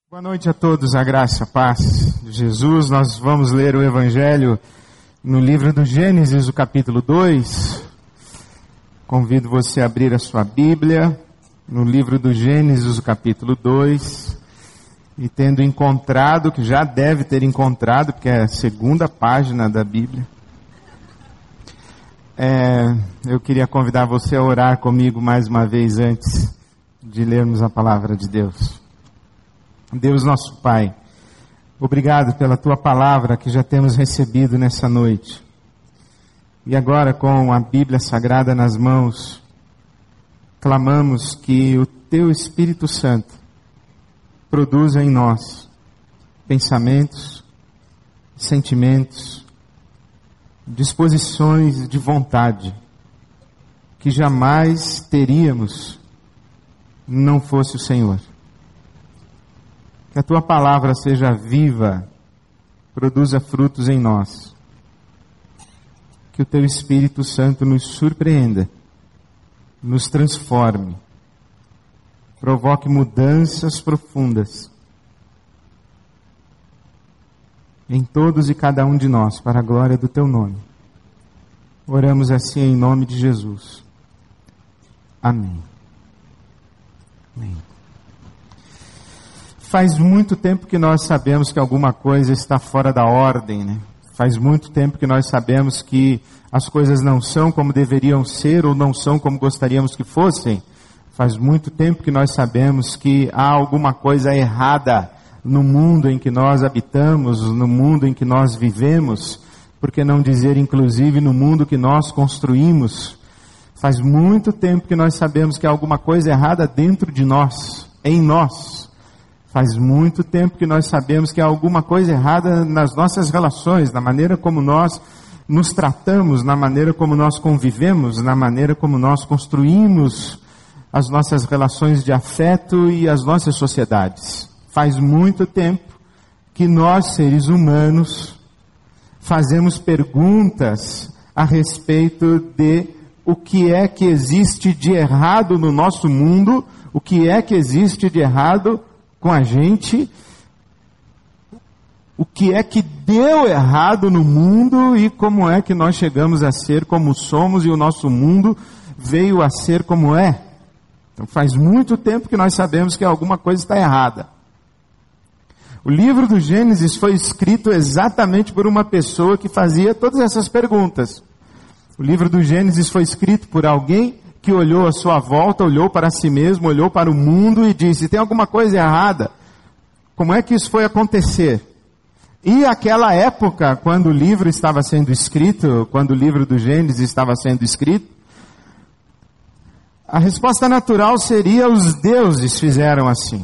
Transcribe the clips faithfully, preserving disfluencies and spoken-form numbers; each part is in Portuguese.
Boa noite a todos, a graça e a paz de Jesus. Nós vamos ler o Evangelho no livro do Gênesis, o capítulo dois. Convido você a abrir a sua Bíblia no livro do Gênesis, o capítulo dois. E tendo encontrado, que já deve ter encontrado, porque é a segunda página da Bíblia, é, eu queria convidar você a orar comigo mais uma vez antes de lermos a palavra de Deus. Deus nosso Pai, obrigado pela Tua palavra que já temos recebido nessa noite. E agora, com a Bíblia Sagrada nas mãos, clamamos que o Teu Espírito Santo produza em nós pensamentos, sentimentos, disposições de vontade que jamais teríamos não fosse o Senhor. Que a Tua palavra seja viva, produza frutos em nós. Que o Teu Espírito Santo nos surpreenda, nos transforme, provoque mudanças profundas em todos e cada um de nós, para a glória do Teu nome. Oramos assim em nome de Jesus. Amém. Amém. Faz muito tempo que nós sabemos que alguma coisa está fora da ordem, né? Faz muito tempo que nós sabemos que as coisas não são como deveriam ser ou não são como gostaríamos que fossem. Faz muito tempo que nós sabemos que há alguma coisa errada no mundo em que nós habitamos, no mundo em que nós vivemos, por que não dizer inclusive no mundo que nós construímos. Faz muito tempo que nós sabemos que há alguma coisa errada dentro de nós, em nós. Faz muito tempo que nós sabemos que há alguma coisa errada nas nossas relações, na maneira como nós nos tratamos, na maneira como nós convivemos, na maneira como nós construímos as nossas relações de afeto e as nossas sociedades. Faz muito tempo que nós, seres humanos, fazemos perguntas a respeito de o que é que existe de errado no nosso mundo, o que é que existe de errado com a gente, o que é que deu errado no mundo e como é que nós chegamos a ser como somos e o nosso mundo veio a ser como é. Então faz muito tempo que nós sabemos que alguma coisa está errada. O livro do Gênesis foi escrito exatamente por uma pessoa que fazia todas essas perguntas. O livro do Gênesis foi escrito por alguém que olhou à sua volta, olhou para si mesmo, olhou para o mundo e disse: tem alguma coisa errada? Como é que isso foi acontecer? E aquela época, quando o livro estava sendo escrito, quando o livro do Gênesis estava sendo escrito, a resposta natural seria: os deuses fizeram assim.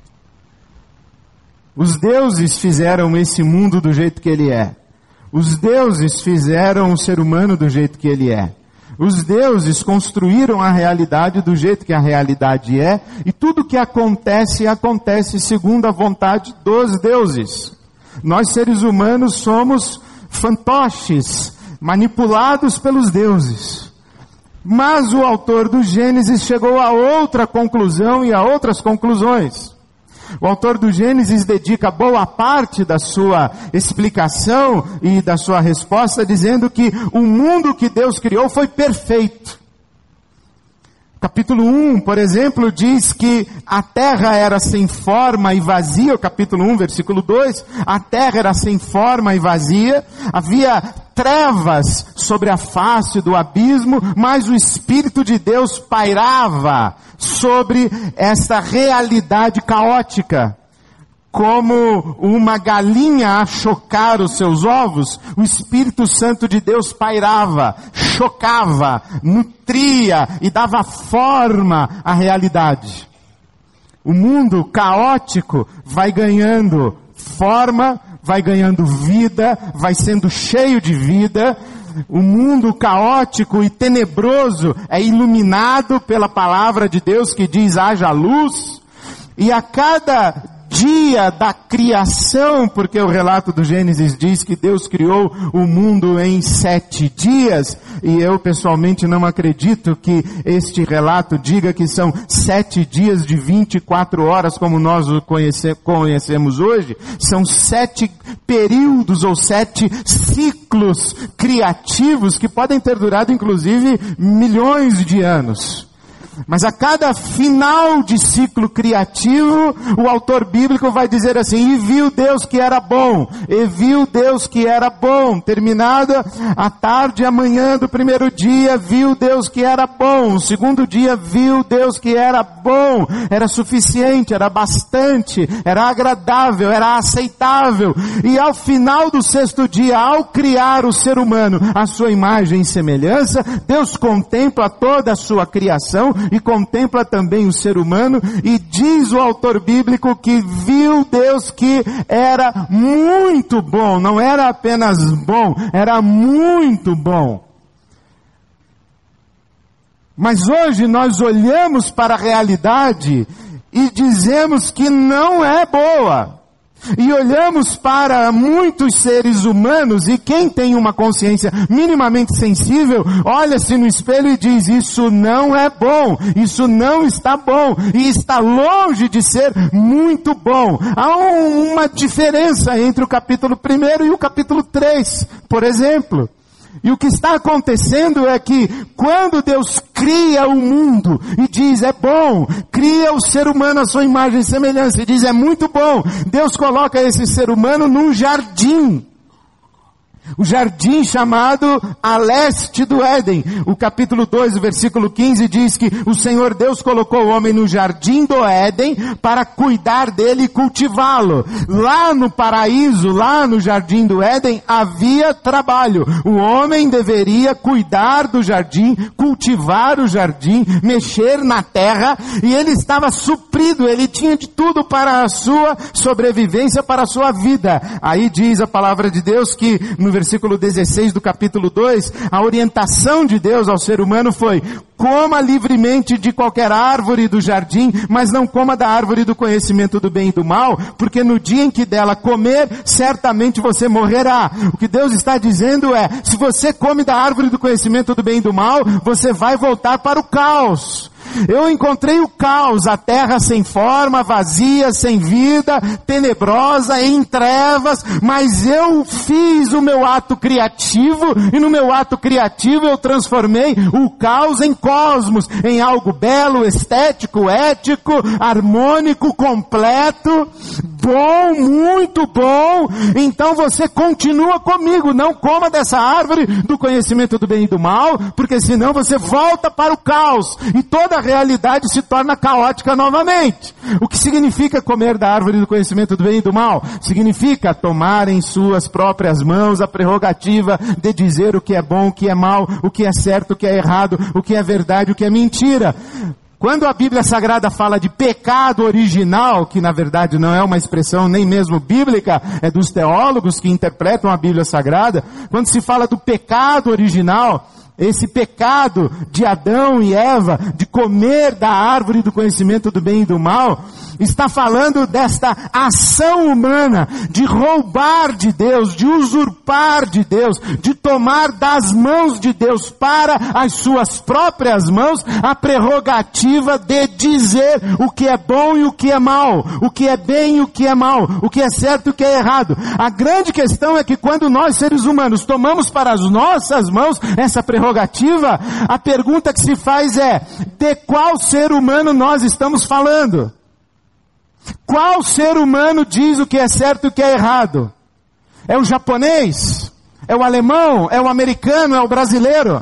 Os deuses fizeram esse mundo do jeito que ele é. Os deuses fizeram o ser humano do jeito que ele é. Os deuses construíram a realidade do jeito que a realidade é, e tudo que acontece, acontece segundo a vontade dos deuses. Nós, seres humanos, somos fantoches, manipulados pelos deuses. Mas o autor do Gênesis chegou a outra conclusão e a outras conclusões. O autor do Gênesis dedica boa parte da sua explicação e da sua resposta dizendo que o mundo que Deus criou foi perfeito. Capítulo um, por exemplo, diz que a terra era sem forma e vazia. O capítulo um, versículo dois, a terra era sem forma e vazia. Havia trevas sobre a face do abismo, mas o Espírito de Deus pairava sobre esta realidade caótica. Como uma galinha a chocar os seus ovos, o Espírito Santo de Deus pairava, chocava, nutria e dava forma à realidade. O mundo caótico vai ganhando forma, vai ganhando vida, vai sendo cheio de vida. O mundo caótico e tenebroso é iluminado pela palavra de Deus que diz: haja luz. E a cada dia da criação, porque o relato do Gênesis diz que Deus criou o mundo em sete dias, e eu pessoalmente não acredito que este relato diga que são sete dias de vinte e quatro horas como nós o conhece, conhecemos hoje. São sete períodos ou sete ciclos criativos que podem ter durado inclusive milhões de anos. Mas a cada final de ciclo criativo, o autor bíblico vai dizer assim: e viu Deus que era bom, e viu Deus que era bom. Terminada a tarde e a manhã do primeiro dia, viu Deus que era bom. O segundo dia, viu Deus que era bom. Era suficiente, era bastante, era agradável, era aceitável. E ao final do sexto dia, ao criar o ser humano à sua imagem e semelhança, Deus contempla toda a sua criação e contempla também o ser humano, e diz o autor bíblico que viu Deus que era muito bom. Não era apenas bom, era muito bom. Mas hoje nós olhamos para a realidade e dizemos que não é boa. E olhamos para muitos seres humanos, e quem tem uma consciência minimamente sensível, olha-se no espelho e diz: isso não é bom, isso não está bom, e está longe de ser muito bom. Há uma diferença entre o capítulo primeiro e o capítulo três, por exemplo. E o que está acontecendo é que quando Deus cria o mundo e diz é bom, cria o ser humano à sua imagem e semelhança e diz é muito bom, Deus coloca esse ser humano num jardim. O jardim chamado a leste do Éden. O capítulo dois, o versículo quinze diz que o Senhor Deus colocou o homem no jardim do Éden para cuidar dele e cultivá-lo. Lá no paraíso, lá no jardim do Éden, havia trabalho. O homem deveria cuidar do jardim, cultivar o jardim, mexer na terra, e ele estava suprido, ele tinha de tudo para a sua sobrevivência, para a sua vida. Aí diz a palavra de Deus que no versículo dezesseis do capítulo dois, a orientação de Deus ao ser humano foi: coma livremente de qualquer árvore do jardim, mas não coma da árvore do conhecimento do bem e do mal, porque no dia em que dela comer, certamente você morrerá. O que Deus está dizendo é: se você come da árvore do conhecimento do bem e do mal, você vai voltar para o caos. Eu encontrei o caos, a terra sem forma, vazia, sem vida, tenebrosa, em trevas, mas eu fiz o meu ato criativo, e no meu ato criativo eu transformei o caos em cosmos, em algo belo, estético, ético, harmônico, completo, bom, muito bom. Então você continua comigo, não coma dessa árvore do conhecimento do bem e do mal, porque senão você volta para o caos, e toda a realidade se torna caótica novamente. O que significa comer da árvore do conhecimento do bem e do mal? Significa tomar em suas próprias mãos a prerrogativa de dizer o que é bom, o que é mal, o que é certo, o que é errado, o que é verdade, o que é mentira. Quando a Bíblia Sagrada fala de pecado original, que na verdade não é uma expressão nem mesmo bíblica, é dos teólogos que interpretam a Bíblia Sagrada, quando se fala do pecado original, esse pecado de Adão e Eva, de comer da árvore do conhecimento do bem e do mal, está falando desta ação humana, de roubar de Deus, de usurpar de Deus, de tomar das mãos de Deus para as suas próprias mãos a prerrogativa de dizer o que é bom e o que é mal, o que é bem e o que é mal, o que é certo e o que é errado. A grande questão é que quando nós seres humanos tomamos para as nossas mãos essa prerrogativa, a pergunta que se faz é: de qual ser humano nós estamos falando? Qual ser humano diz o que é certo e o que é errado? É o japonês? É o alemão? É o americano? É o brasileiro?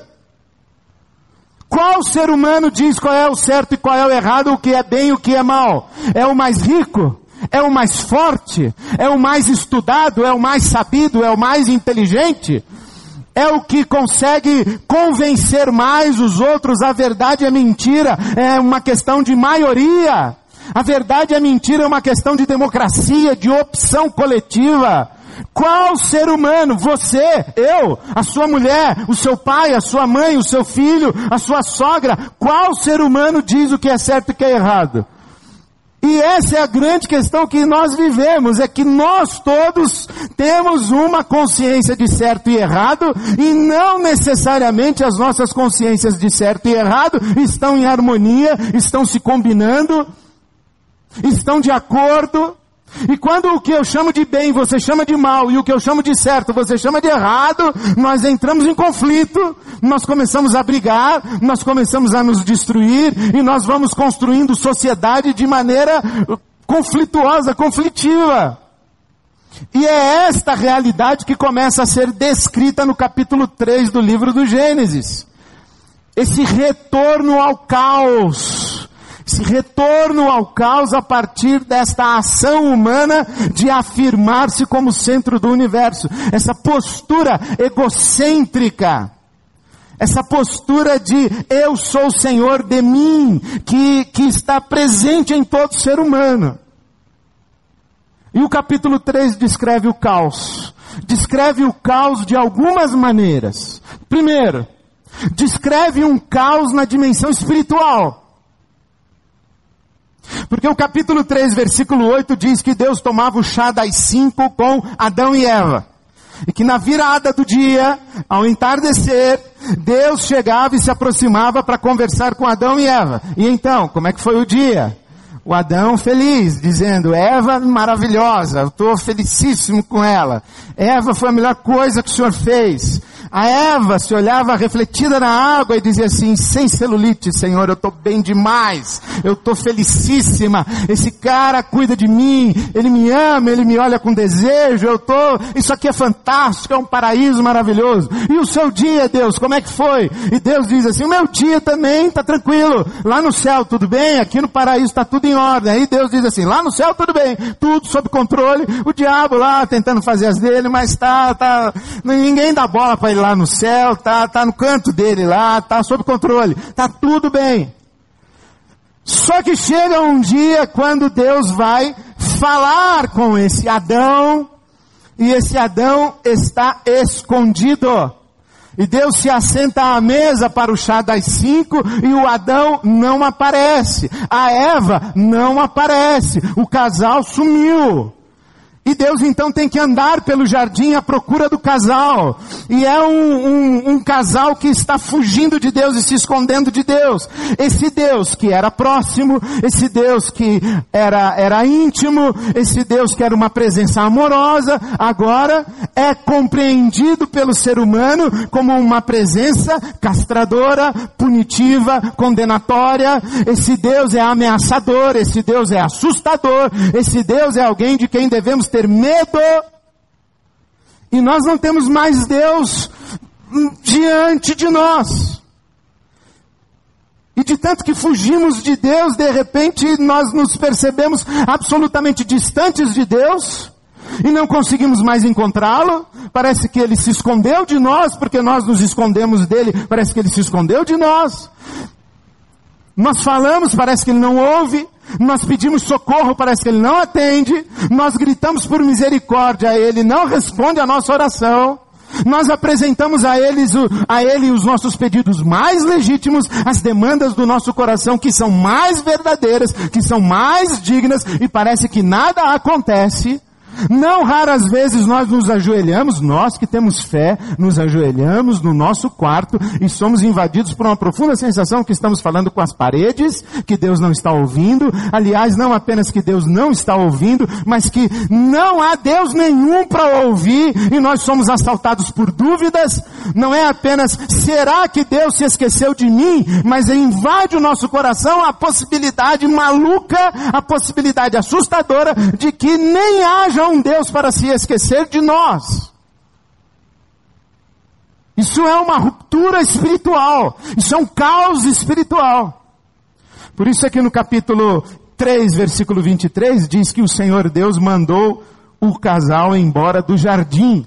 Qual ser humano diz qual é o certo e qual é o errado, o que é bem e o que é mal? É o mais rico? É o mais forte? É o mais estudado? É o mais sabido? É o mais inteligente? É o que consegue convencer mais os outros? A verdade e a mentira é uma questão de maioria. A verdade e a mentira é uma questão de democracia, de opção coletiva. Qual ser humano? Você, eu, a sua mulher, o seu pai, a sua mãe, o seu filho, a sua sogra. Qual ser humano diz o que é certo e o que é errado? E essa é a grande questão que nós vivemos, é que nós todos temos uma consciência de certo e errado, e não necessariamente as nossas consciências de certo e errado estão em harmonia, estão se combinando, estão de acordo. E quando o que eu chamo de bem você chama de mal, e o que eu chamo de certo você chama de errado, nós entramos em conflito, nós começamos a brigar, nós começamos a nos destruir, e nós vamos construindo sociedade de maneira conflituosa, conflitiva. E é esta realidade que começa a ser descrita no capítulo três do livro do Gênesis. Esse retorno ao caos. Esse retorno ao caos a partir desta ação humana de afirmar-se como centro do universo. Essa postura egocêntrica. Essa postura de eu sou o Senhor de mim, que, que está presente em todo ser humano. E o capítulo três descreve o caos. Descreve o caos de algumas maneiras. Primeiro, descreve um caos na dimensão espiritual. Porque o capítulo três, versículo oito diz que Deus tomava o chá das cinco com Adão e Eva. E que na virada do dia, ao entardecer, Deus chegava e se aproximava para conversar com Adão e Eva. E então, como é que foi o dia? O Adão feliz, dizendo, Eva maravilhosa, eu estou felicíssimo com ela. Eva foi a melhor coisa que o Senhor fez. A Eva se olhava refletida na água e dizia assim, sem celulite, Senhor, eu estou bem demais, eu estou felicíssima, esse cara cuida de mim, ele me ama, ele me olha com desejo, eu estou, isso aqui é fantástico, é um paraíso maravilhoso. E o seu dia, Deus, como é que foi? E Deus diz assim, o meu dia também está tranquilo, lá no céu tudo bem, aqui no paraíso está tudo em ordem. Aí Deus diz assim, lá no céu tudo bem, tudo sob controle, o diabo lá tentando fazer as dele, mas tá, tá, ninguém dá bola para ele lá no céu, tá, tá no canto dele lá, tá sob controle, tá tudo bem. Só que chega um dia quando Deus vai falar com esse Adão, e esse Adão está escondido. E Deus se assenta à mesa para o chá das cinco, e o Adão não aparece. A Eva não aparece. O casal sumiu. E Deus então tem que andar pelo jardim à procura do casal. E é um, um, um casal que está fugindo de Deus e se escondendo de Deus. Esse Deus que era próximo, esse Deus que era, era íntimo, esse Deus que era uma presença amorosa, agora é compreendido pelo ser humano como uma presença castradora, punitiva, condenatória. Esse Deus é ameaçador, esse Deus é assustador, esse Deus é alguém de quem devemos ter medo, e nós não temos mais Deus diante de nós. E de tanto que fugimos de Deus, de repente nós nos percebemos absolutamente distantes de Deus, e não conseguimos mais encontrá-lo. Parece que Ele se escondeu de nós, porque nós nos escondemos dele, parece que Ele se escondeu de nós. Nós falamos, parece que Ele não ouve. Nós pedimos socorro, parece que Ele não atende. Nós gritamos por misericórdia, Ele não responde a nossa oração. Nós apresentamos a, eles, a Ele os nossos pedidos mais legítimos, as demandas do nosso coração que são mais verdadeiras, que são mais dignas, e parece que nada acontece. Não raras vezes nós nos ajoelhamos, nós que temos fé, nos ajoelhamos no nosso quarto e somos invadidos por uma profunda sensação que estamos falando com as paredes, que Deus não está ouvindo. Aliás, não apenas que Deus não está ouvindo, mas que não há Deus nenhum para ouvir, e nós somos assaltados por dúvidas. Não é apenas, será que Deus se esqueceu de mim? Mas invade o nosso coração a possibilidade maluca, a possibilidade assustadora de que nem haja um Deus para se esquecer de nós. Isso é uma ruptura espiritual. Isso é um caos espiritual. Por isso aqui no capítulo três, versículo vinte e três, diz que o Senhor Deus mandou o casal embora do jardim.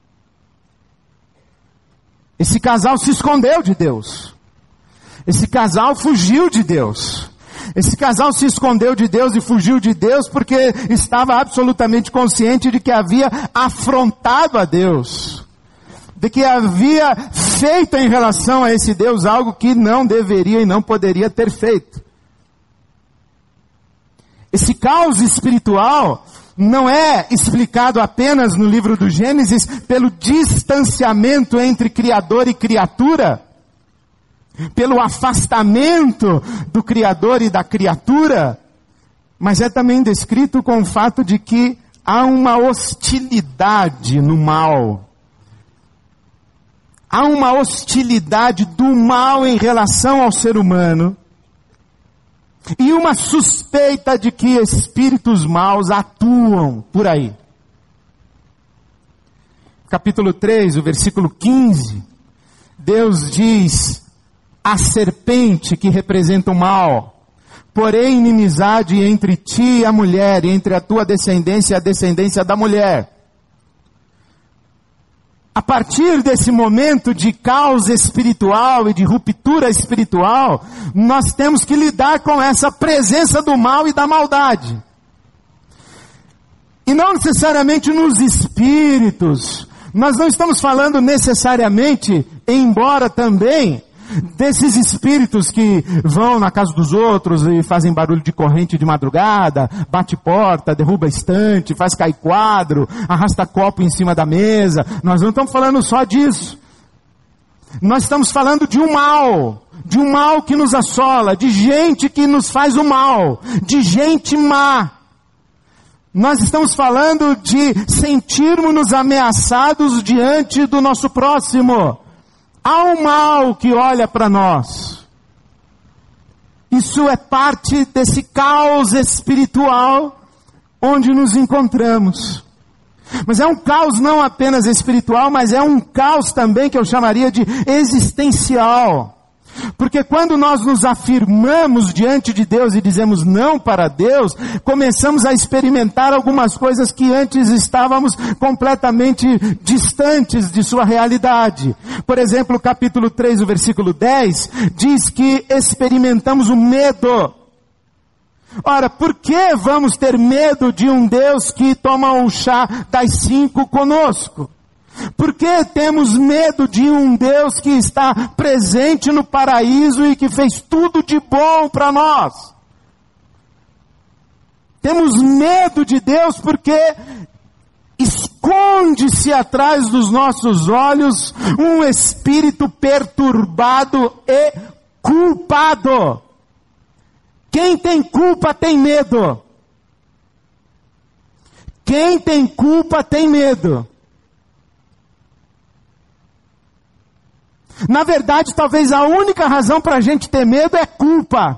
Esse casal se escondeu de Deus. Esse casal fugiu de Deus. Esse casal se escondeu de Deus e fugiu de Deus porque estava absolutamente consciente de que havia afrontado a Deus, de que havia feito em relação a esse Deus algo que não deveria e não poderia ter feito. Esse caos espiritual não é explicado apenas no livro do Gênesis pelo distanciamento entre Criador e criatura, pelo afastamento do Criador e da criatura, mas é também descrito com o fato de que há uma hostilidade no mal. Há uma hostilidade do mal em relação ao ser humano, e uma suspeita de que espíritos maus atuam por aí. Capítulo três, o versículo quinze, Deus diz: a serpente que representa o mal, porém inimizade entre ti e a mulher, entre a tua descendência e a descendência da mulher. A partir desse momento de caos espiritual e de ruptura espiritual, nós temos que lidar com essa presença do mal e da maldade. E não necessariamente nos espíritos. Nós não estamos falando necessariamente, embora também, desses espíritos que vão na casa dos outros e fazem barulho de corrente de madrugada, bate porta, derruba estante, faz cair quadro, arrasta copo em cima da mesa. Nós não estamos falando só disso. Nós estamos falando de um mal, de um mal que nos assola, de gente que nos faz o mal, de gente má. Nós estamos falando de sentirmos-nos ameaçados diante do nosso próximo. Há um mal que olha para nós. Isso é parte desse caos espiritual onde nos encontramos. Mas é um caos não apenas espiritual, mas é um caos também que eu chamaria de existencial. Porque quando nós nos afirmamos diante de Deus e dizemos não para Deus, começamos a experimentar algumas coisas que antes estávamos completamente distantes de sua realidade. Por exemplo, o capítulo três, o versículo dez, diz que experimentamos o medo. Ora, por que vamos ter medo de um Deus que toma o chá das cinco conosco? Por que temos medo de um Deus que está presente no paraíso e que fez tudo de bom para nós? Temos medo de Deus porque esconde-se atrás dos nossos olhos um espírito perturbado e culpado. Quem tem culpa tem medo. Quem tem culpa tem medo. Na verdade, talvez a única razão para a gente ter medo é culpa.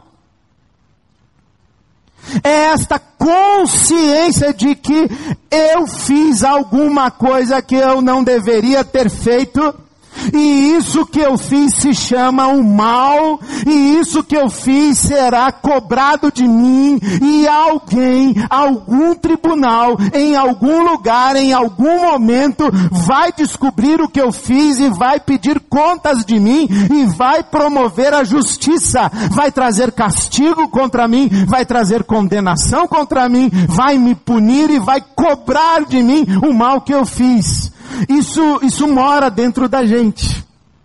É esta consciência de que eu fiz alguma coisa que eu não deveria ter feito, e isso que eu fiz se chama o mal, e isso que eu fiz será cobrado de mim, e alguém, algum tribunal, em algum lugar, em algum momento, vai descobrir o que eu fiz e vai pedir contas de mim, e vai promover a justiça, vai trazer castigo contra mim, vai trazer condenação contra mim, vai me punir e vai cobrar de mim o mal que eu fiz. Isso, isso mora dentro da gente.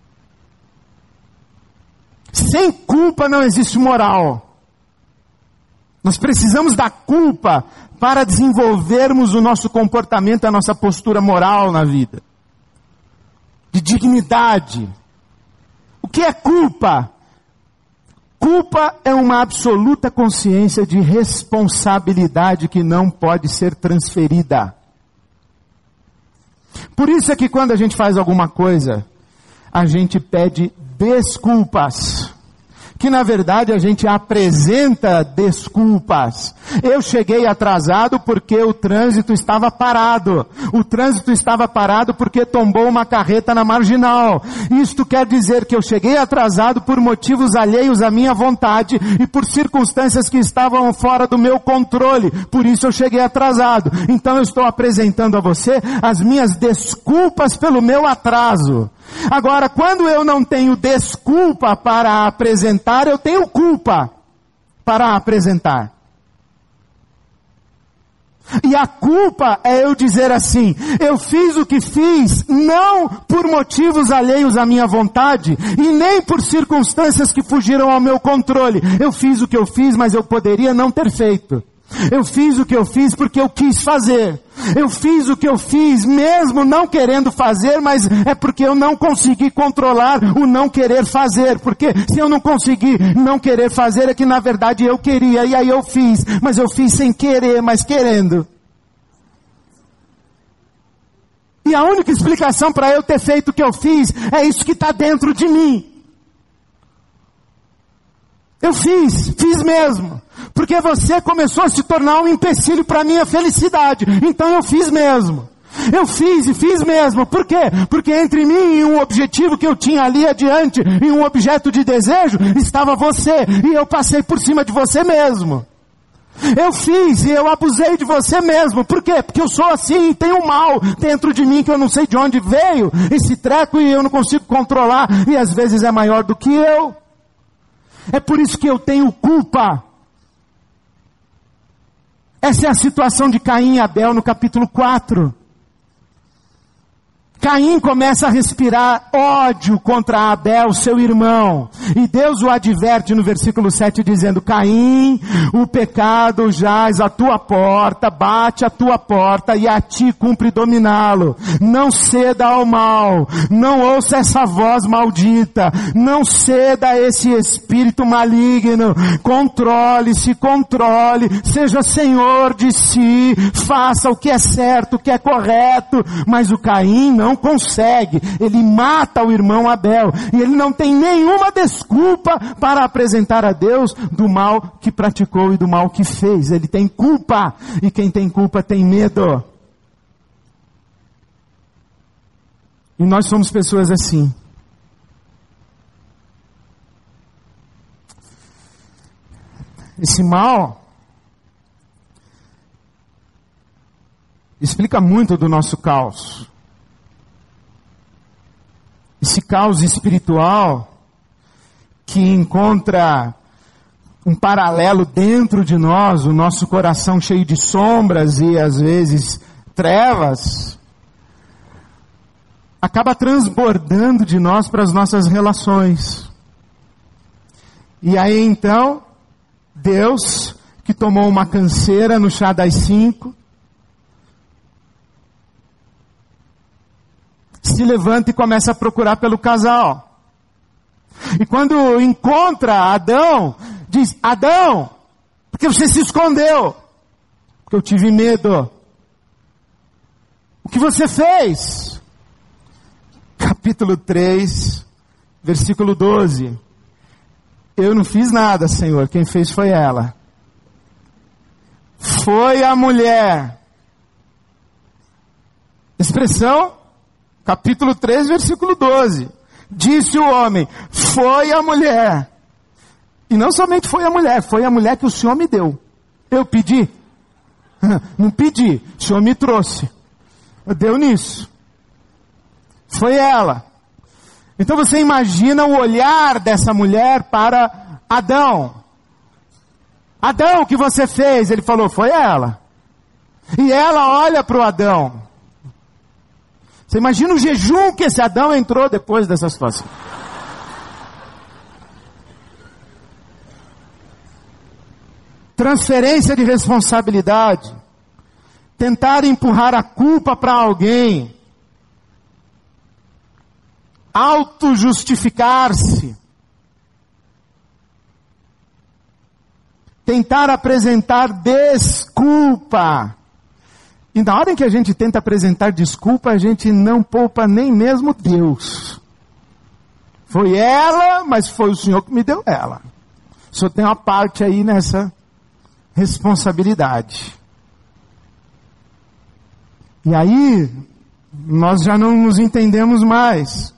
Sem culpa não existe moral. Nós precisamos da culpa para desenvolvermos o nosso comportamento, a nossa postura moral na vida. De dignidade. O que é culpa? Culpa é uma absoluta consciência de responsabilidade que não pode ser transferida. Por isso é que quando a gente faz alguma coisa, a gente pede desculpas. Que na verdade a gente apresenta desculpas. Eu cheguei atrasado porque o trânsito estava parado. O trânsito estava parado porque tombou uma carreta na marginal. Isto quer dizer que eu cheguei atrasado por motivos alheios à minha vontade e por circunstâncias que estavam fora do meu controle. Por isso eu cheguei atrasado. Então eu estou apresentando a você as minhas desculpas pelo meu atraso. Agora, quando eu não tenho desculpa para apresentar, eu tenho culpa para apresentar. E a culpa é eu dizer assim, eu fiz o que fiz, não por motivos alheios à minha vontade, e nem por circunstâncias que fugiram ao meu controle. Eu fiz o que eu fiz, mas eu poderia não ter feito. Eu fiz o que eu fiz porque eu quis fazer. Eu fiz o que eu fiz mesmo não querendo fazer, mas é porque eu não consegui controlar o não querer fazer. Porque se eu não conseguir não querer fazer, é que na verdade eu queria, e aí eu fiz. Mas eu fiz sem querer, mas querendo. E a única explicação para eu ter feito o que eu fiz, é isso que está dentro de mim. Eu fiz, fiz mesmo. Porque você começou a se tornar um empecilho para a minha felicidade. Então eu fiz mesmo. Eu fiz e fiz mesmo. Por quê? Porque entre mim e um objetivo que eu tinha ali adiante, e um objeto de desejo, estava você. E eu passei por cima de você mesmo. Eu fiz e eu abusei de você mesmo. Por quê? Porque eu sou assim, tenho um mal dentro de mim que eu não sei de onde veio. Esse treco e eu não consigo controlar. E às vezes é maior do que eu. É por isso que eu tenho culpa. Essa é a situação de Caim e Abel no capítulo quatro. Caim começa a respirar ódio contra Abel, seu irmão. E Deus o adverte no versículo sete dizendo: Caim, o pecado jaz à tua porta, bate à tua porta e a ti cumpre dominá-lo. Não ceda ao mal, não ouça essa voz maldita, não ceda a esse espírito maligno. Controle-se, controle, seja senhor de si, faça o que é certo, o que é correto. Mas o Caim não Não consegue, ele mata o irmão Abel, e ele não tem nenhuma desculpa para apresentar a Deus do mal que praticou e do mal que fez. Ele tem culpa, e quem tem culpa tem medo. E nós somos pessoas assim. Esse mal explica muito do nosso caos. Esse caos espiritual que encontra um paralelo dentro de nós, o nosso coração cheio de sombras e às vezes trevas, acaba transbordando de nós para as nossas relações. E aí então, Deus, que tomou uma canseira no chá das cinco, se levanta e começa a procurar pelo casal. E quando encontra Adão, diz: Adão, por que você se escondeu? Porque eu tive medo. O que você fez? Capítulo três, versículo doze. Eu não fiz nada, Senhor, quem fez foi ela. Foi a mulher. Expressão capítulo três, versículo doze. Disse o homem: foi a mulher. E não somente foi a mulher, foi a mulher que o Senhor me deu. Eu pedi? Não pedi, o Senhor me trouxe. Deu nisso. Foi ela. Então você imagina o olhar dessa mulher para Adão. Adão, o que você fez? Ele falou: foi ela. E ela olha para o Adão. Você imagina o jejum que esse Adão entrou depois dessa situação. Transferência de responsabilidade. Tentar empurrar a culpa para alguém. Auto-justificar-se. Tentar apresentar desculpa. E na hora em que a gente tenta apresentar desculpa, a gente não poupa nem mesmo Deus. Foi ela, mas foi o Senhor que me deu ela. O Senhor tem uma parte aí nessa responsabilidade. E aí, nós já não nos entendemos mais.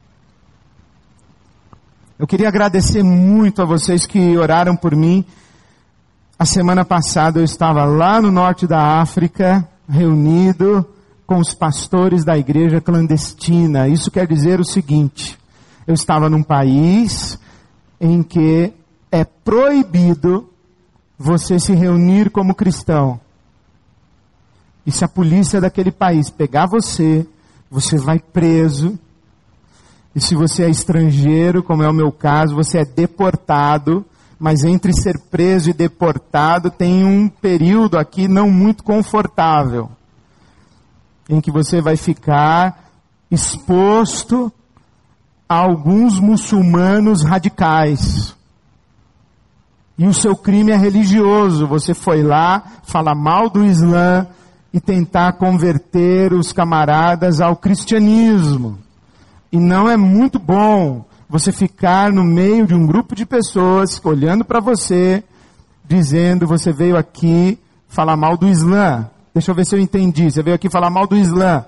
Eu queria agradecer muito a vocês que oraram por mim. A semana passada eu estava lá no norte da África, reunido com os pastores da igreja clandestina. Isso quer dizer o seguinte: eu estava num país em que é proibido você se reunir como cristão. E se a polícia daquele país pegar você, você vai preso. E se você é estrangeiro, como é o meu caso, você é deportado mas entre ser preso e deportado tem um período aqui não muito confortável, em que você vai ficar exposto a alguns muçulmanos radicais. E o seu crime é religioso. Você foi lá falar mal do Islã e tentar converter os camaradas ao cristianismo. E não é muito bom você ficar no meio de um grupo de pessoas olhando para você, dizendo: você veio aqui falar mal do Islã. Deixa eu ver se eu entendi. Você veio aqui falar mal do Islã.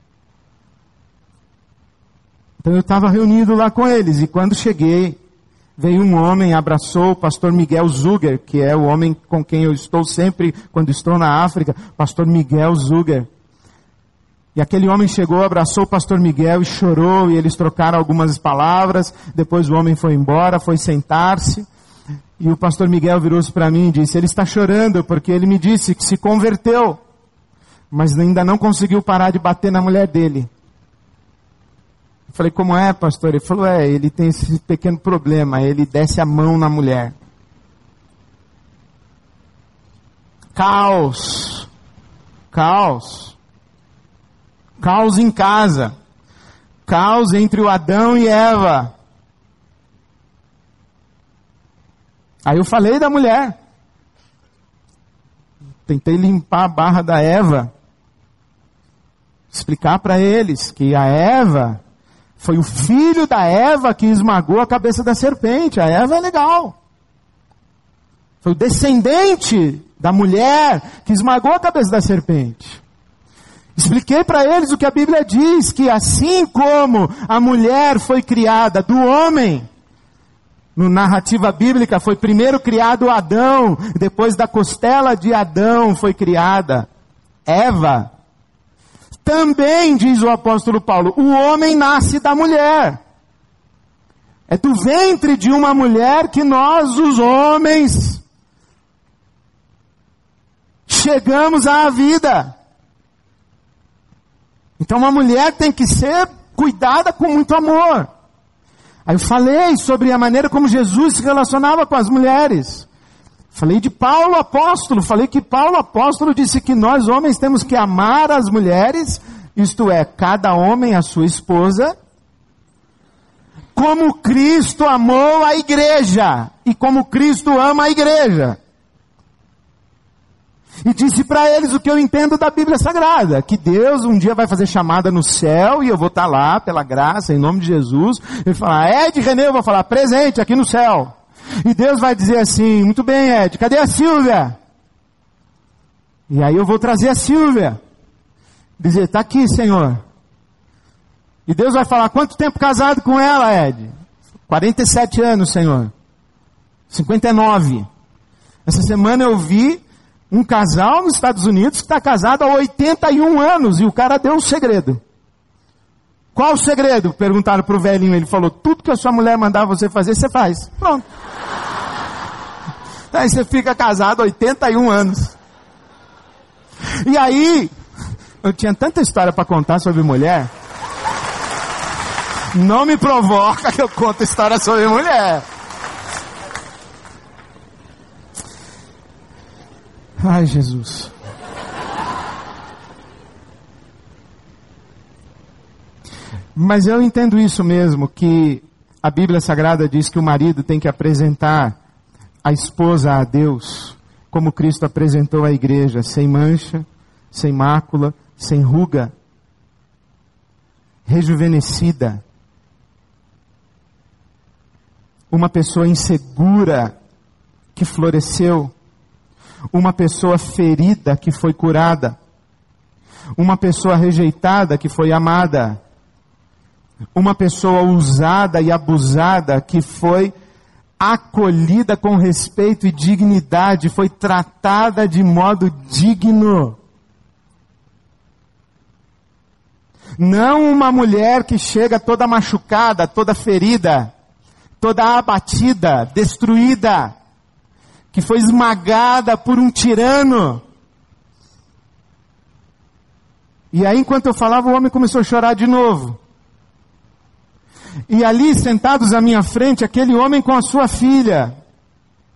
Então eu estava reunido lá com eles, e quando cheguei, veio um homem, abraçou o pastor Miguel Zuger, que é o homem com quem eu estou sempre quando estou na África, pastor Miguel Zuger. E aquele homem chegou, abraçou o pastor Miguel e chorou, e eles trocaram algumas palavras. Depois o homem foi embora, foi sentar-se, e o pastor Miguel virou-se para mim e disse: ele está chorando porque ele me disse que se converteu, mas ainda não conseguiu parar de bater na mulher dele. Eu falei: como é, pastor? Ele falou: é, ele tem esse pequeno problema, ele desce a mão na mulher. Caos. Caos. Caos em casa. Caos entre o Adão e Eva. Aí eu falei da mulher. Tentei limpar a barra da Eva. Explicar para eles que a Eva foi o filho da Eva que esmagou a cabeça da serpente. A Eva é legal. Foi o descendente da mulher que esmagou a cabeça da serpente. Expliquei para eles o que a Bíblia diz, que assim como a mulher foi criada do homem, no narrativa bíblica foi primeiro criado Adão, depois da costela de Adão foi criada Eva. Também, diz o apóstolo Paulo, o homem nasce da mulher. É do ventre de uma mulher que nós, os homens, chegamos à vida. Então uma mulher tem que ser cuidada com muito amor. Aí eu falei sobre a maneira como Jesus se relacionava com as mulheres. Falei de Paulo apóstolo, falei que Paulo apóstolo disse que nós homens temos que amar as mulheres, isto é, cada homem a sua esposa, como Cristo amou a igreja, e como Cristo ama a igreja. E disse para eles o que eu entendo da Bíblia Sagrada, que Deus um dia vai fazer chamada no céu, e eu vou estar lá, pela graça, em nome de Jesus, ele falar: Ed, Renê, eu vou falar: presente aqui no céu. E Deus vai dizer assim: muito bem, Ed, cadê a Silvia? E aí eu vou trazer a Silvia. Dizer: está aqui, Senhor. E Deus vai falar: quanto tempo casado com ela, Ed? quarenta e sete anos, Senhor. cinquenta e nove. Essa semana eu vi um casal nos Estados Unidos que está casado há oitenta e um anos, e o cara deu um segredo. Qual o segredo? Perguntaram para o velhinho, ele falou: tudo que a sua mulher mandar você fazer, você faz. Pronto. Aí você fica casado há oitenta e um anos. E aí, eu tinha tanta história para contar sobre mulher. Não me provoca que eu conto história sobre mulher. Ai, Jesus. Mas eu entendo isso mesmo, que a Bíblia Sagrada diz que o marido tem que apresentar a esposa a Deus, como Cristo apresentou a igreja, sem mancha, sem mácula, sem ruga, rejuvenescida. Uma pessoa insegura que floresceu. Uma pessoa ferida que foi curada. Uma pessoa rejeitada que foi amada. Uma pessoa usada e abusada que foi acolhida com respeito e dignidade, foi tratada de modo digno. Não uma mulher que chega toda machucada, toda ferida, toda abatida, destruída, que foi esmagada por um tirano. E aí, enquanto eu falava, o homem começou a chorar de novo. E ali, sentados à minha frente, aquele homem com a sua filha.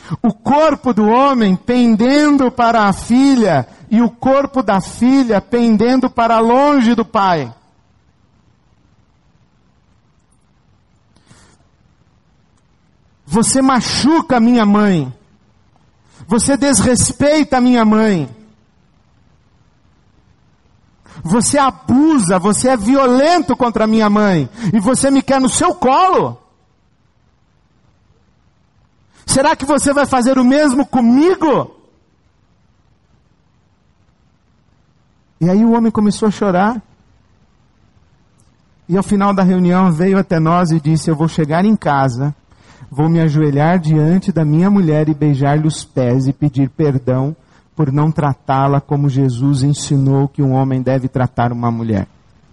O corpo do homem pendendo para a filha e o corpo da filha pendendo para longe do pai. Você machuca minha mãe. Você desrespeita minha mãe. Você abusa, você é violento contra minha mãe. E você me quer no seu colo? Será que você vai fazer o mesmo comigo? E aí o homem começou a chorar. E ao final da reunião veio até nós e disse: eu vou chegar em casa, vou me ajoelhar diante da minha mulher e beijar-lhe os pés e pedir perdão por não tratá-la como Jesus ensinou que um homem deve tratar uma mulher.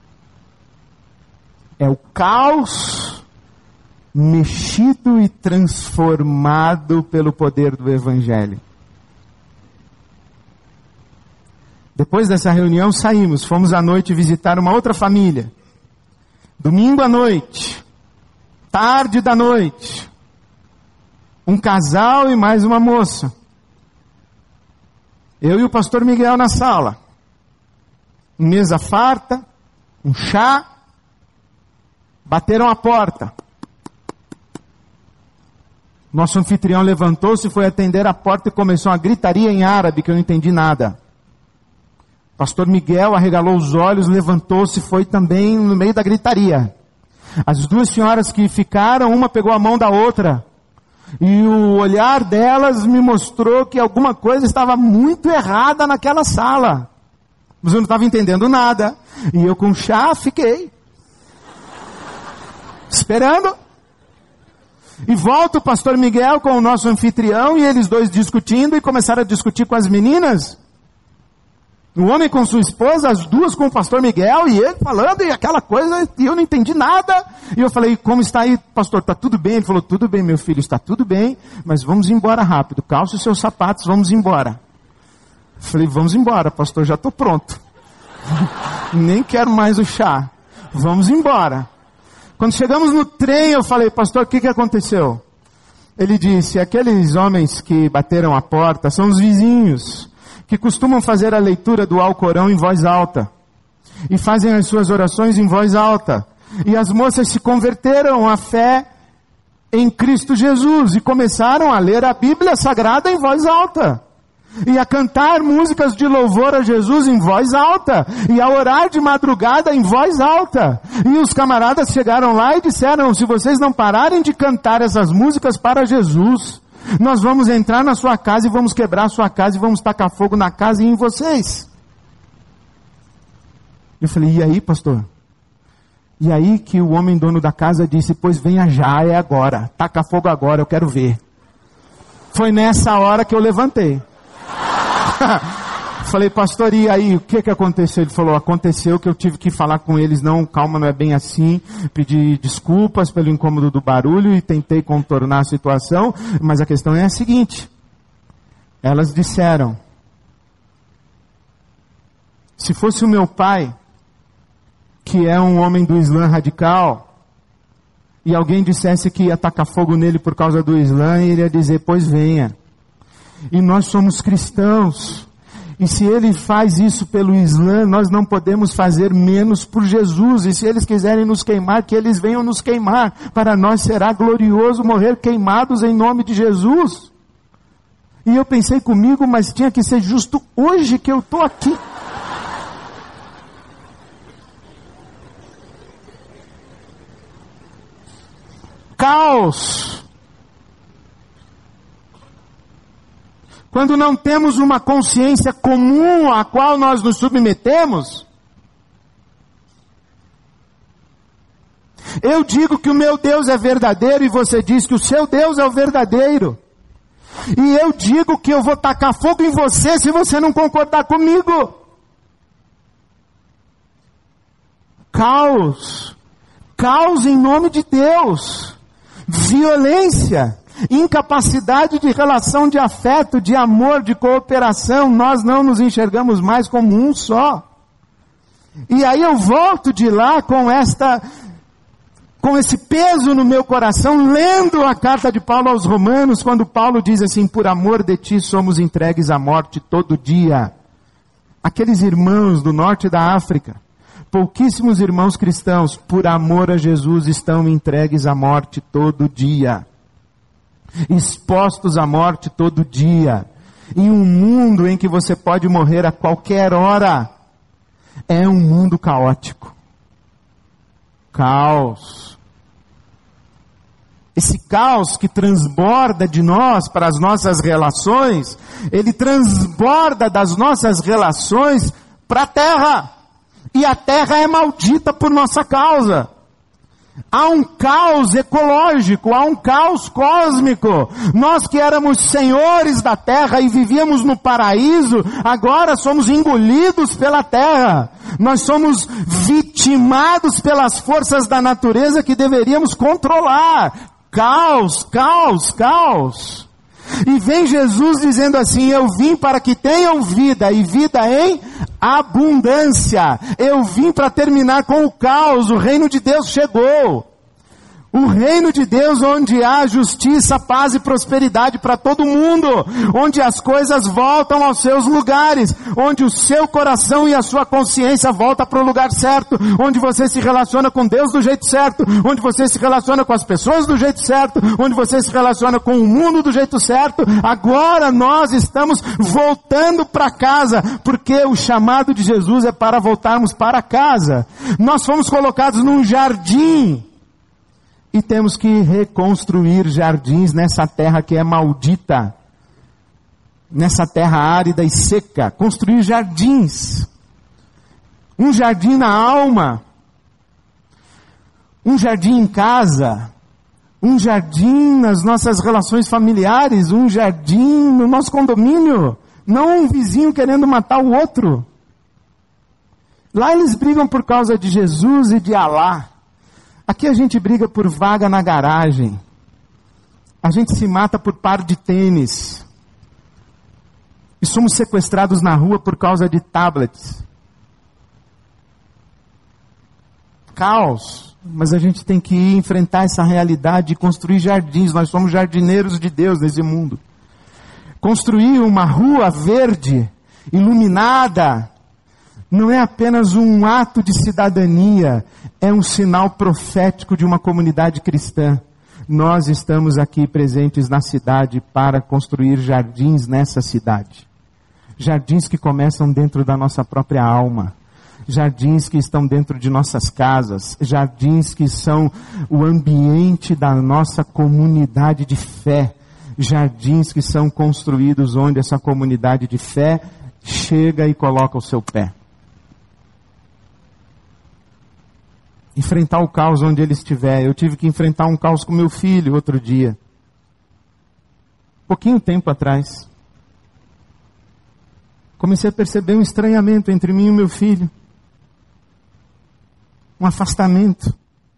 É o caos mexido e transformado pelo poder do Evangelho. Depois dessa reunião saímos, fomos à noite visitar uma outra família. Domingo à noite, tarde da noite, um casal e mais uma moça. Eu e o pastor Miguel na sala. Mesa farta, um chá. Bateram a porta. Nosso anfitrião levantou-se, foi atender a porta e começou uma gritaria em árabe que eu não entendi nada. Pastor Miguel arregalou os olhos, levantou-se, foi também no meio da gritaria. As duas senhoras que ficaram, uma pegou a mão da outra. E o olhar delas me mostrou que alguma coisa estava muito errada naquela sala. Mas eu não estava entendendo nada. E eu com chá fiquei. Esperando. E volta o pastor Miguel com o nosso anfitrião e eles dois discutindo e começaram a discutir com as meninas. O homem com sua esposa, as duas com o pastor Miguel e ele falando e aquela coisa, e eu não entendi nada. E eu falei: como está aí, pastor? Está tudo bem? Ele falou: tudo bem, meu filho, está tudo bem, mas vamos embora rápido. Calce os seus sapatos, vamos embora. Eu falei: vamos embora, pastor, já estou pronto. Nem quero mais o chá. Vamos embora. Quando chegamos no trem, eu falei: pastor, o que, que aconteceu? Ele disse: aqueles homens que bateram a porta são os vizinhos, que costumam fazer a leitura do Alcorão em voz alta. E fazem as suas orações em voz alta. E as moças se converteram à fé em Cristo Jesus. E começaram a ler a Bíblia Sagrada em voz alta. E a cantar músicas de louvor a Jesus em voz alta. E a orar de madrugada em voz alta. E os camaradas chegaram lá e disseram: se vocês não pararem de cantar essas músicas para Jesus, nós vamos entrar na sua casa e vamos quebrar a sua casa e vamos tacar fogo na casa e em vocês. Eu falei: e aí, pastor? E aí que o homem dono da casa disse: pois venha já, é agora. Taca fogo agora, eu quero ver. Foi nessa hora que eu levantei. Falei: pastor, e aí, o que que aconteceu? Ele falou: aconteceu que eu tive que falar com eles, não, calma, não é bem assim, pedi desculpas pelo incômodo do barulho e tentei contornar a situação, mas a questão é a seguinte: elas disseram, se fosse o meu pai, que é um homem do Islã radical, e alguém dissesse que ia tacar fogo nele por causa do Islã, ele ia dizer: pois venha. E nós somos cristãos. E se ele faz isso pelo Islã, nós não podemos fazer menos por Jesus. E se eles quiserem nos queimar, que eles venham nos queimar. Para nós será glorioso morrer queimados em nome de Jesus. E eu pensei comigo, mas tinha que ser justo hoje que eu estou aqui. Caos. Quando não temos uma consciência comum à qual nós nos submetemos, eu digo que o meu Deus é verdadeiro e você diz que o seu Deus é o verdadeiro. E eu digo que eu vou tacar fogo em você se você não concordar comigo. Caos. Caos em nome de Deus. Violência. Incapacidade de relação de afeto, de amor, de cooperação. Nós não nos enxergamos mais como um só. E aí eu volto de lá com esta, com esse peso no meu coração, lendo a carta de Paulo aos Romanos, quando Paulo diz assim, por amor de ti somos entregues à morte todo dia. Aqueles irmãos do norte da África, pouquíssimos irmãos cristãos, por amor a Jesus, estão entregues à morte todo dia. Expostos à morte todo dia. Em um mundo em que você pode morrer a qualquer hora. É um mundo caótico. Caos. Esse caos que transborda de nós para as nossas relações, ele transborda das nossas relações para a terra. E a terra é maldita por nossa causa. Há um caos ecológico, há um caos cósmico. Nós que éramos senhores da terra e vivíamos no paraíso, agora somos engolidos pela terra. Nós somos vitimados pelas forças da natureza que deveríamos controlar. Caos, caos, caos. E vem Jesus dizendo assim, eu vim para que tenham vida, e vida em abundância. Eu vim para terminar com o caos, o reino de Deus chegou. O reino de Deus onde há justiça, paz e prosperidade para todo mundo. Onde as coisas voltam aos seus lugares. Onde o seu coração e a sua consciência voltam para o lugar certo. Onde você se relaciona com Deus do jeito certo. Onde você se relaciona com as pessoas do jeito certo. Onde você se relaciona com o mundo do jeito certo. Agora nós estamos voltando para casa. Porque o chamado de Jesus é para voltarmos para casa. Nós fomos colocados num jardim. E temos que reconstruir jardins nessa terra que é maldita. Nessa terra árida e seca. Construir jardins. Um jardim na alma. Um jardim em casa. Um jardim nas nossas relações familiares. Um jardim no nosso condomínio. Não um vizinho querendo matar o outro. Lá eles brigam por causa de Jesus e de Alá. Aqui a gente briga por vaga na garagem. A gente se mata por par de tênis. E somos sequestrados na rua por causa de tablets. Caos. Mas a gente tem que ir enfrentar essa realidade e construir jardins. Nós somos jardineiros de Deus nesse mundo. Construir uma rua verde, iluminada, não é apenas um ato de cidadania, é um sinal profético de uma comunidade cristã. Nós estamos aqui presentes na cidade para construir jardins nessa cidade. Jardins que começam dentro da nossa própria alma. Jardins que estão dentro de nossas casas. Jardins que são o ambiente da nossa comunidade de fé. Jardins que são construídos onde essa comunidade de fé chega e coloca o seu pé. Enfrentar o caos onde ele estiver. Eu tive que enfrentar um caos com meu filho outro dia. Pouquinho tempo atrás. Comecei a perceber um estranhamento entre mim e o meu filho. Um afastamento.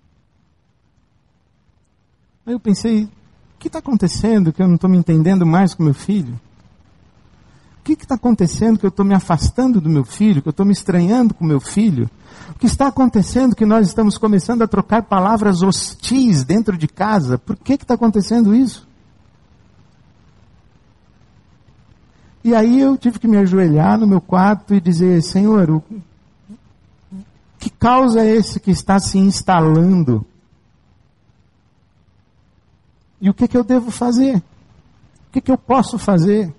Aí eu pensei, o que está acontecendo que eu não estou me entendendo mais com meu filho? O que está acontecendo que eu estou me afastando do meu filho, que eu estou me estranhando com meu filho? O que está acontecendo que nós estamos começando a trocar palavras hostis dentro de casa? Por que está acontecendo isso? E aí eu tive que me ajoelhar no meu quarto e dizer, Senhor, o... que caos é esse que está se instalando? E o que, que eu devo fazer? O que, que eu posso fazer?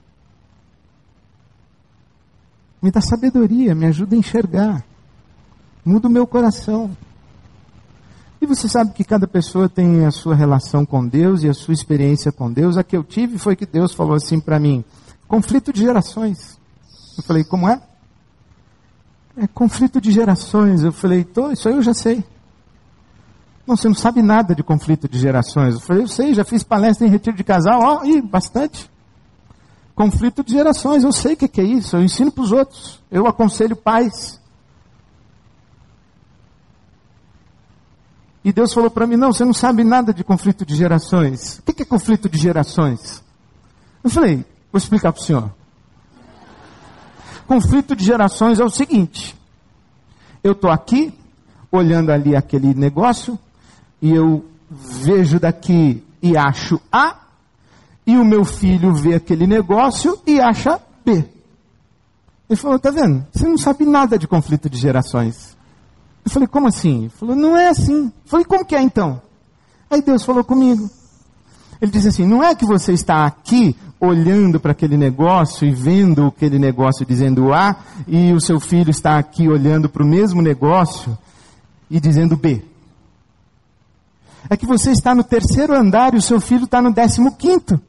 Me dá sabedoria, me ajuda a enxergar. Muda o meu coração. E você sabe que cada pessoa tem a sua relação com Deus e a sua experiência com Deus. A que eu tive foi que Deus falou assim para mim, conflito de gerações. Eu falei, como é? É conflito de gerações. Eu falei, tô, isso aí eu já sei. Não, você não sabe nada de conflito de gerações. Eu falei, eu sei, já fiz palestra em retiro de casal, ó, e bastante. Conflito de gerações, eu sei o que, que é isso, eu ensino para os outros. Eu aconselho pais. E Deus falou para mim, não, você não sabe nada de conflito de gerações. O que, que é conflito de gerações? Eu falei, vou explicar para o senhor. Conflito de gerações é o seguinte, eu estou aqui, olhando ali aquele negócio, e eu vejo daqui e acho A, e o meu filho vê aquele negócio e acha B. Ele falou, tá vendo? Você não sabe nada de conflito de gerações. Eu falei, como assim? Ele falou, não é assim. Eu falei, como que é então? Aí Deus falou comigo. Ele disse assim, não é que você está aqui olhando para aquele negócio e vendo aquele negócio dizendo A, e o seu filho está aqui olhando para o mesmo negócio e dizendo B. É que você está no terceiro andar e o seu filho está no décimo quinto.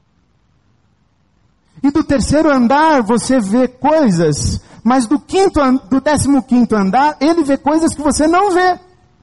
E do terceiro andar você vê coisas, mas do quinto, do décimo quinto andar, ele vê coisas que você não vê.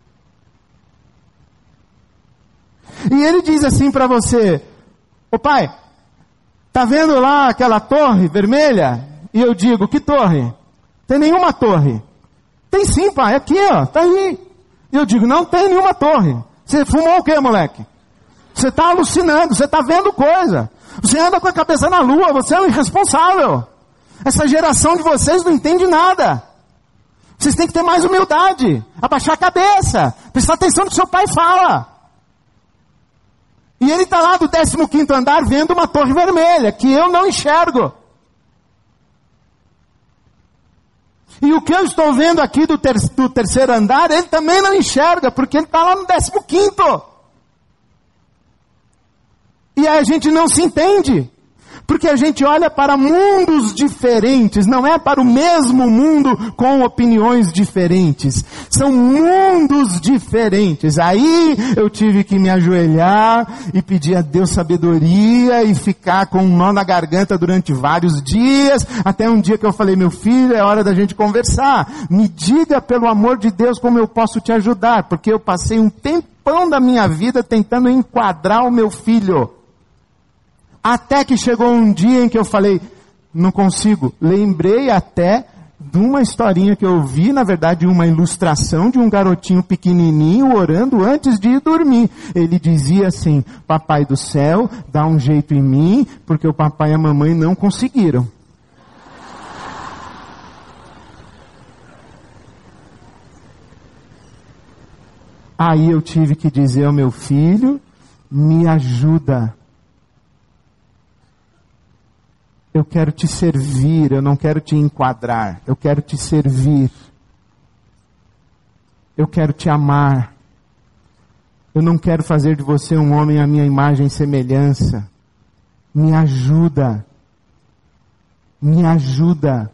E ele diz assim para você, ô pai, tá vendo lá aquela torre vermelha? E eu digo, que torre? Tem nenhuma torre. Tem sim, pai, aqui ó, tá aí. E eu digo, não tem nenhuma torre. Você fumou o quê, moleque? Você está alucinando, você está vendo coisa. Você anda com a cabeça na lua, você é um irresponsável. Essa geração de vocês não entende nada. Vocês têm que ter mais humildade, abaixar a cabeça, prestar atenção no que seu pai fala. E ele está lá do décimo quinto andar vendo uma torre vermelha, que eu não enxergo. E o que eu estou vendo aqui do, ter, do terceiro andar, ele também não enxerga, porque ele está lá no décimo quinto. E aí a gente não se entende. Porque a gente olha para mundos diferentes, não é para o mesmo mundo com opiniões diferentes. São mundos diferentes. Aí eu tive que me ajoelhar e pedir a Deus sabedoria e ficar com um nó na garganta durante vários dias, até um dia que eu falei, meu filho, é hora da gente conversar. Me diga pelo amor de Deus como eu posso te ajudar, porque eu passei um tempão da minha vida tentando enquadrar o meu filho. Até que chegou um dia em que eu falei, não consigo. Lembrei até de uma historinha que eu vi, na verdade uma ilustração de um garotinho pequenininho orando antes de ir dormir. Ele dizia assim, papai do céu, dá um jeito em mim, porque o papai e a mamãe não conseguiram. Aí eu tive que dizer ao meu filho, me ajuda. Eu quero te servir, eu não quero te enquadrar, eu quero te servir. Eu quero te amar. Eu não quero fazer de você um homem à minha imagem e semelhança. Me ajuda. Me ajuda.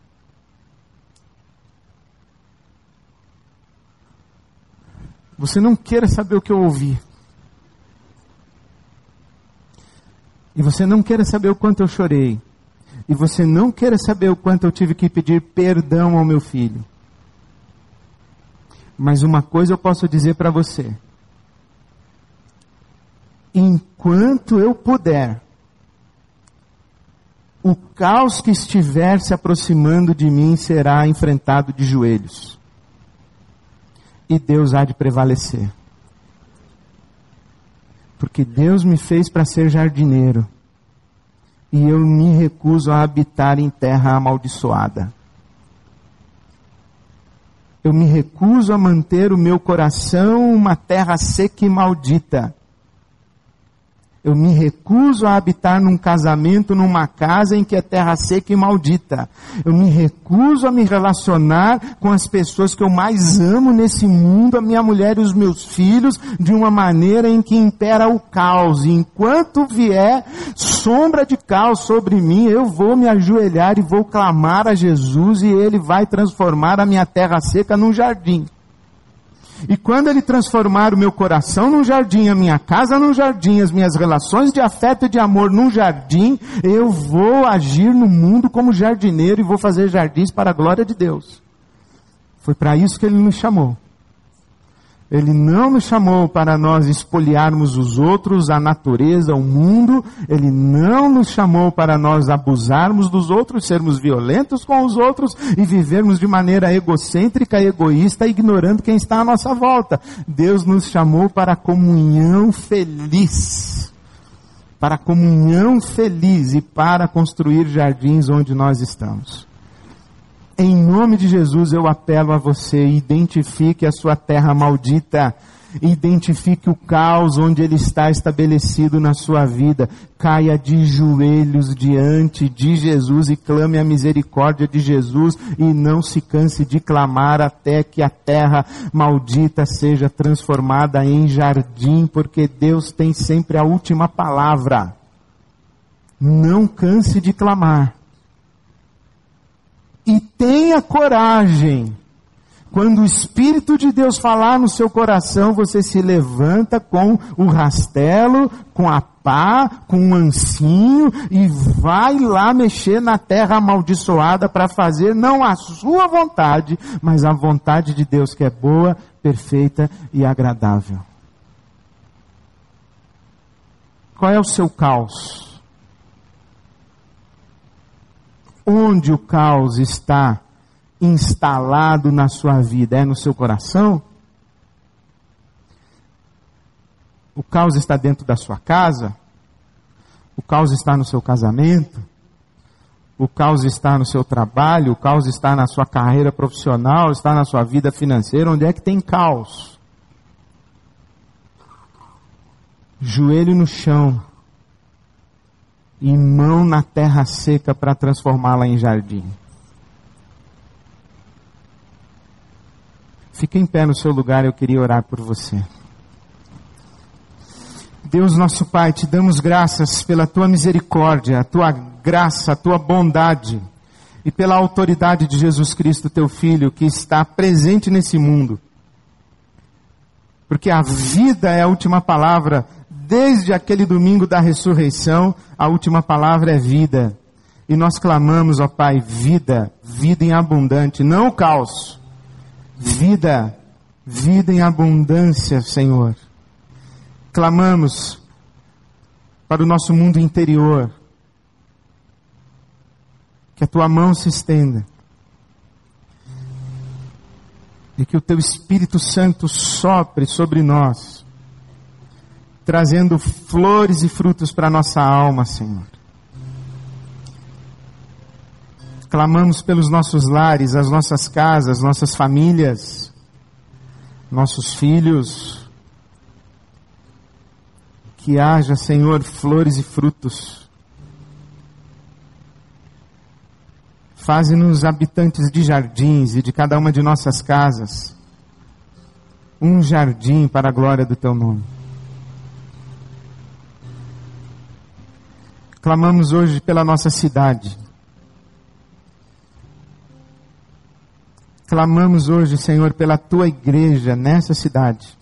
Você não queira saber o que eu ouvi. E você não queira saber o quanto eu chorei. E você não queira saber o quanto eu tive que pedir perdão ao meu filho. Mas uma coisa eu posso dizer para você. Enquanto eu puder, o caos que estiver se aproximando de mim será enfrentado de joelhos. E Deus há de prevalecer. Porque Deus me fez para ser jardineiro. E eu me recuso a habitar em terra amaldiçoada. Eu me recuso a manter o meu coração uma terra seca e maldita. Eu me recuso a habitar num casamento, numa casa em que é terra seca e maldita. Eu me recuso a me relacionar com as pessoas que eu mais amo nesse mundo, a minha mulher e os meus filhos, de uma maneira em que impera o caos. E enquanto vier sombra de caos sobre mim, eu vou me ajoelhar e vou clamar a Jesus, e Ele vai transformar a minha terra seca num jardim. E quando Ele transformar o meu coração num jardim, a minha casa num jardim, as minhas relações de afeto e de amor num jardim, eu vou agir no mundo como jardineiro e vou fazer jardins para a glória de Deus. Foi para isso que Ele nos chamou. Ele não nos chamou para nós espoliarmos os outros, a natureza, o mundo. Ele não nos chamou para nós abusarmos dos outros, sermos violentos com os outros e vivermos de maneira egocêntrica, egoísta, ignorando quem está à nossa volta. Deus nos chamou para a comunhão feliz. Para a comunhão feliz e para construir jardins onde nós estamos. Em nome de Jesus eu apelo a você, identifique a sua terra maldita Identifique o caos onde ele está estabelecido na sua vida. Caia de joelhos diante de Jesus e clame a misericórdia de Jesus e não se canse de clamar até que a terra maldita seja transformada em jardim, porque Deus tem sempre a última palavra. Não canse de clamar. E tenha coragem. Quando o Espírito de Deus falar no seu coração, você se levanta com o rastelo, com a pá, com o ancinho e vai lá mexer na terra amaldiçoada para fazer não a sua vontade, mas a vontade de Deus, que é boa, perfeita e agradável. Qual é o seu caos? Onde o caos está instalado na sua vida? É no seu coração? O caos está dentro da sua casa? O caos está no seu casamento? O caos está no seu trabalho? O caos está na sua carreira profissional? Está na sua vida financeira? Onde é que tem caos? Joelho no chão e mão na terra seca para transformá-la em jardim. Fique em pé no seu lugar, eu queria orar por você. Deus nosso Pai, te damos graças pela tua misericórdia, a tua graça, a tua bondade e pela autoridade de Jesus Cristo, teu Filho, que está presente nesse mundo. Porque a vida é a última palavra, desde aquele domingo da ressurreição, a última palavra é vida. E nós clamamos, ó Pai, vida, vida em abundante, não o caos. Vida, vida em abundância, Senhor. Clamamos para o nosso mundo interior, que a tua mão se estenda e que o teu Espírito Santo sopre sobre nós, trazendo flores e frutos para a nossa alma, Senhor. Clamamos pelos nossos lares, as nossas casas, nossas famílias, nossos filhos. Que haja, Senhor, flores e frutos. Faze-nos habitantes de jardins e de cada uma de nossas casas um jardim para a glória do teu nome. Clamamos hoje pela nossa cidade. Clamamos hoje, Senhor, pela tua igreja nessa cidade.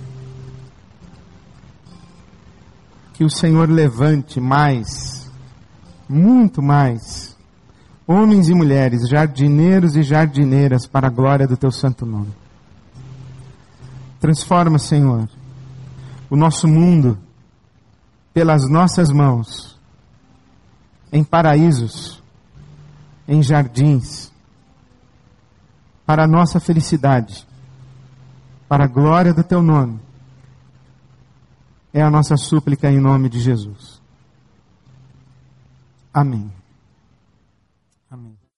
Que o Senhor levante mais, muito mais, homens e mulheres, jardineiros e jardineiras para a glória do teu santo nome. Transforma, Senhor, o nosso mundo pelas nossas mãos em paraísos, em jardins, para a nossa felicidade, para a glória do teu nome. É a nossa súplica em nome de Jesus. Amém. Amém.